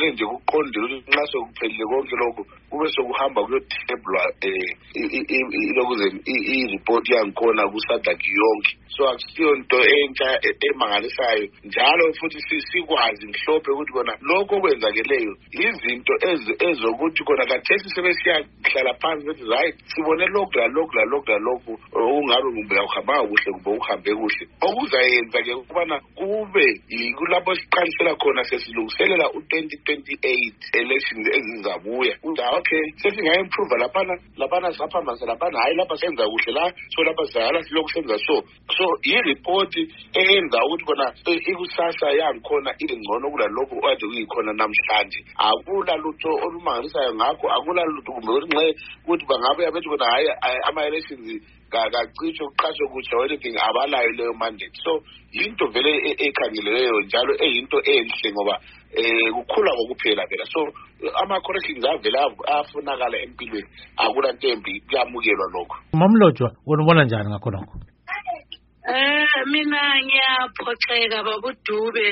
kufanele nje kuqondile ukuthi nxa sokuphelile konke lokho kube sokuhamba kuyothebulwa ilokuze i-report yangikhona kuSADC yonke. So akusiyo into entsha emangalisayo njalo futhi sikwazi mhlophe ukuthi kona lokho okwenzakeleyo izinto ezokuthi kona kathesi sebesiyahlala phansi bethi hayi sibone lokhu okungabe kumbe akuhambanga kuhle kumbe ukuhambe kuhle okuzayenza-ke ukubana kube kulapho siqalisela khona sesilungiselela u-2028 elections ezizabuya okay sesinga-improve laphana saphambanisa laphana hayi lapha senza kuhle la so lapha sizayala silokhu senza so i-report eyenza ukuthi kona ikusasa yangikhona ilingcono kulalokho okade kuyikhona namhlanje akula lutho olumangalisayo ngakho akula lutho kumbe ukuthi bangabe yabethi kona hayi ama-elections kacitsho kuqashwe kutsha anything abalayo leyo mandate. So yinto vele ekhangeleyo njalo eyinto enhle ngoba kukhula ngokuphela phela. So ama-corrections avele afunakala empilweni akula nto embi kuyamukelwa lokho. Mamlotshwa ubona njani ngakho lokho? Mina ngiyaphoxeka babuDube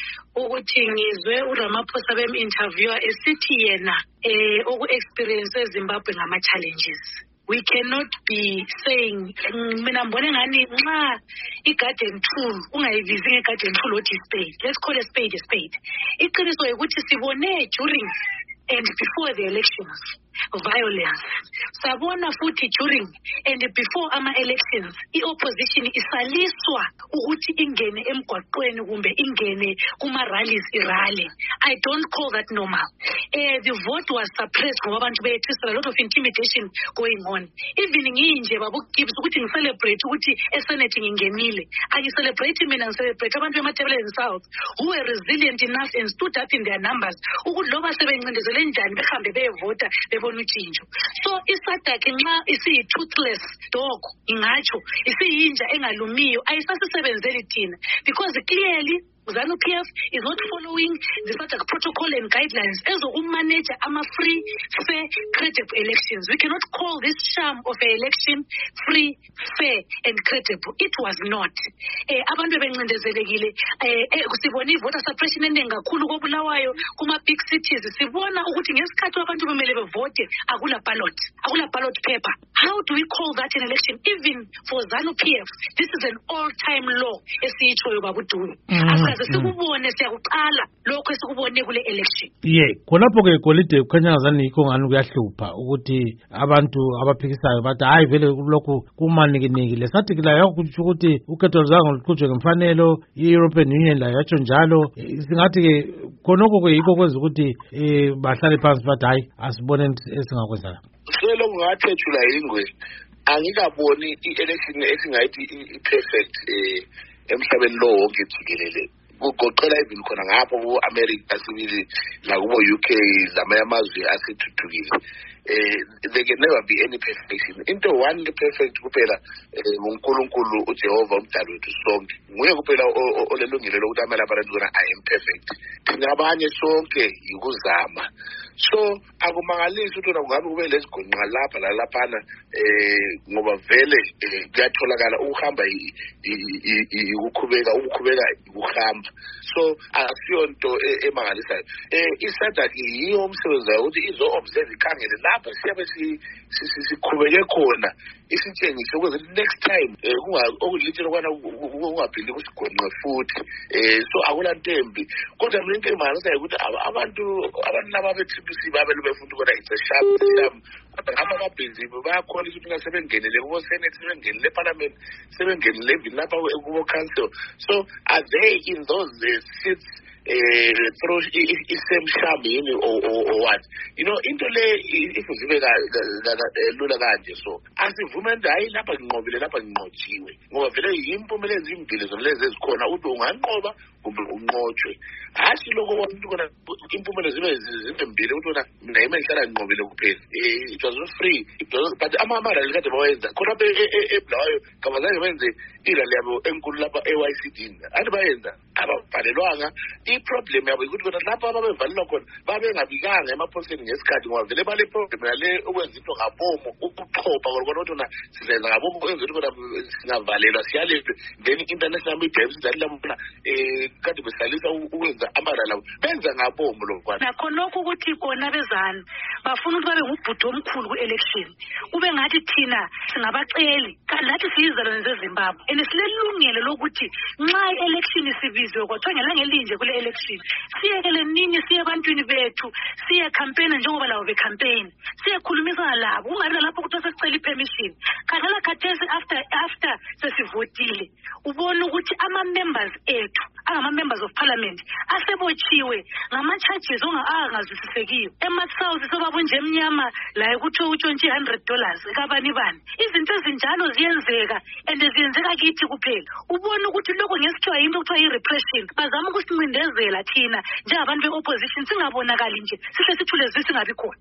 ukuthi ngizwe uRamaphosa bem-interviewer esithi yena oku-experience eZimbabwe ngama-challenges. We cannot be saying mina mbone ngani nxa i-garden tool ungayivizi nge-garden tool othi spade. Let's call a spade a spade. Iqiniso ukuthi sibone during and before the elections violence. Sabona futhi during and before ama-elections i-opposition isaliswa ukuthi ingene emgwaqweni kumbe ingene kuma-rallies irally. I don't call that normal. The vote was suppressed ngoba abantu bethi a lot of intimidation going on. Even nginje babukibs ukuthi ngicelebrate ukuthi eSenate ngingenile. Angicelebrate mina ngicelebrate abantu bemathebeleni South who were resilient enough and stood up in their numbers ukuthi loba sebencindezele njani behambe beyevota utshintsho. So iSADC nxa isiyi-toothless dog ingatsho isiyinja engalumiyo ayisasisebenzeli thina because clearly ZANU-PF is not following the SADC protocol and guidelines ezokumanage ama-free, fair, credible elections. We cannot call this sham of an election free, fair, and credible. It was not. Abantu bencindezelekile sibona i-voter suppression eningi kakhulu kobulawayo kuma-big cities. Sibona ukuthi ngesikhathi abantu bemele bevote akula ballot paper. How do we call that an election? Even for ZANU-PF, this is an all-time law esiyitshoyo babuDube. Sikubone siyakuqala lokho esikubone kule election. Khonapho ke Golide kukhanya ngazani yikho ngani kuyahlupha ukuthi abantu abaphikisayo bathi hayi vele lokho kumanikinikile. Sathi kila yakuthi ukuthi ukhetho luzange luqhutshwe ngemfanelo i-European Union la yatsho njalo. Singathi ke khonoko ke yikho kwenza ukuthi bahlale phansi bathi hayi asibone esingakwenza. Selo kungathethula ingwe angikaboni i-election esingayithi i-perfect emhlabeni lo wonke jikelele. Kugoqela even khona ngapho ku-America sibili nakubo-UK lamanye amazwe asethuthukile. There can never be any perfection. Into one perfect kuphela nguNkulunkulu uJehova umdali wethu sonke. Nguye kuphela olelungile lokuthi amele abantu bona I am perfect. Thina abanye sonke yikuzama. So akumangalisi ukuthi kungabe kube lesigonqa lapha nalaphana ngoba vele kuyatholakala ukuhamba ukukhubeka ukuhamba. So asiyo nto emangalisayo. iSADC yiyo umsebenzi wayo ukuthi izo-observe ikhangele lapha siyabe sikhubeke khona isitshengise ukuthi next time okulitshela ukwana kungaphindi kusigonqe futhi. So akula ntembi kodwa mina into emangalisayo ukuthi abantu laba be-TPC babele befunda ukona it's a sham kodwa ngapha ababhizi bayakhona ukuthi ngasebengenele kubo-Senate sebengenele eParliament sebengenele even lapha kubo-Council. So are they in those seats through i-same sham yini or what? Into le ifuzibe lula kanje. So asivume nje hayi lapha nginqobile lapha nginqotshiwe ngoba vele yimpumela ezimbili zonalezi ezikhona ukuthi unganqoba kumbe unqotshwe. Hashi lokho abantu kona impumela zibe mbili ukuthi wona mina yimi ngihlala nginqobile kuphela. It was not free. But ama-rally kade bawenza khona ebulawayo kabazange benze irally yabo enkulu lapha e-YCD. Anti bayenza ababhalelwanga i-problem yabo ukuthi kona lapho ababevalelwa khona babengabikanga emapholiseni ngesikhathi ngoba vele bale problem yale okwenza into ngabomo ukuxhopha kodwa ukuthi sizenza ngabomo okwenza ukuthi kona singavalelwa siyalelwe then international media zathi labona kade besalisa ukwenza amalala benza ngabomo lokho nakho lokho ukuthi kona bezana bafuna ukuthi babe ngubhuti omkhulu ku-election kube ngathi thina singabaceli kanti lathi siyizalwane zeZimbabwe and silelungelo lokuthi nxa i-election isibizwe kwathiwa ngelanga elinje kule election siyekele nini siye ebantwini bethu siye campaign njengoba labo becampaign siyekhulumisana labo kungabi lapho ukuthi sesicela i-permission khathana khathesi after sesivotile ubona ukuthi ama-members ethu angama-members of parliament asebotshiwe ngama-charges angazwisisekiyo ema-south sobabunje emnyama laye kuthiwe utshontshe $100 kabani bani izinto ezinjalo ziyenzeka and ziyenzeka kithi kuphela ubona ukuthi lokho ngesithiwa yinto okuthiwa yi-repression bazama ukusincindezela thina njengabantu be-opposition singabonakali nje sihle sithule singabi khona